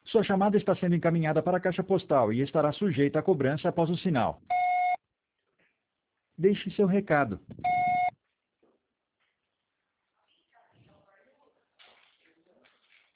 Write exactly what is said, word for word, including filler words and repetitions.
Sua chamada está sendo encaminhada para a caixa postal e estará sujeita a cobrança após o sinal. Deixe seu recado.